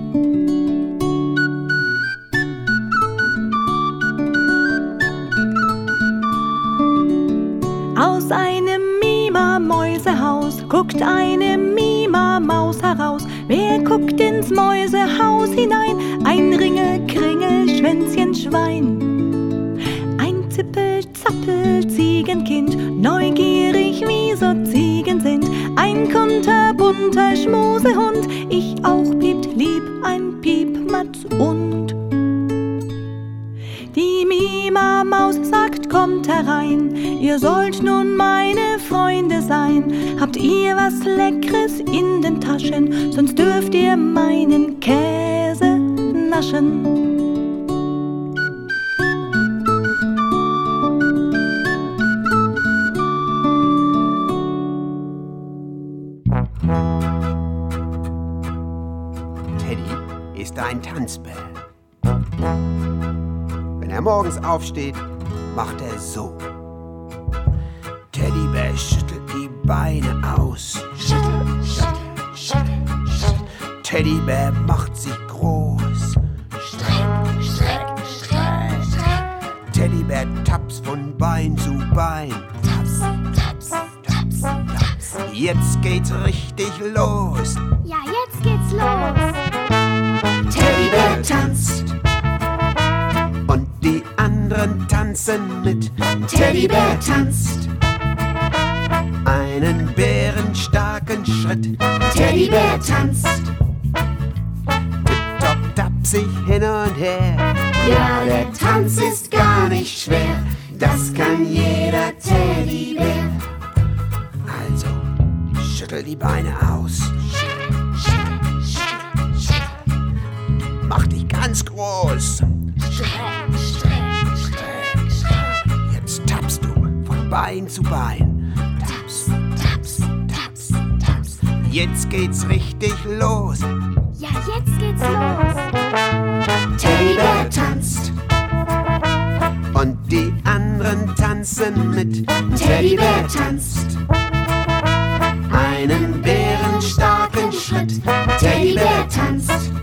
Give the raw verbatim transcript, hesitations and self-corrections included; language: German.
Aus einem Mima-Mäusehaus guckt eine Mima-Maus heraus. Wer guckt ins Mäusehaus hinein? Ein Ringel-Kringel-Schwänzchen-Schwein. Ein Zippel-Zappel-Ziegenkind, neugierig wie so Ziegen sind. Ein kunterbunter Schmusehund, ich auch piept lieb, ein Piepmatz und. Die Mima-Maus sagt, kommt herein, ihr sollt nun meine Freunde sein. Habt ihr was Leckeres in den Taschen, sonst dürft ihr meinen Käse naschen. Teddy ist ein Tanzbär. Wenn er morgens aufsteht, macht er so. Teddybär schüttelt die Beine aus. Schüttel, schüttel, schüttel, schüttel. Teddybär macht sich groß. Streck, streck, streck, streck. Teddybär taps von Bein zu Bein. Taps, taps, taps, taps. Jetzt geht's richtig los. Ja, jetzt geht's los. Teddybär tanzt. Und die anderen tanzen mit. Teddybär tanzt einen bärenstarken Schritt. Teddybär tanzt tipp-topp, tapsig hin und her. Ja, der Tanz ist gar nicht schwer, das kann jeder Teddybär. Also, schüttel die Beine aus. Schüttel, schüttel, schüttel, schüttel. Mach dich ganz groß. Streck, streck, streck, streck. Jetzt tappst du von Bein zu Bein. Taps, taps, taps, taps. Jetzt geht's richtig los. Ja, jetzt geht's los. Teddybär tanzt und die anderen tanzen mit. Teddybär tanzt einen bärenstarken Schritt. Teddybär tanzt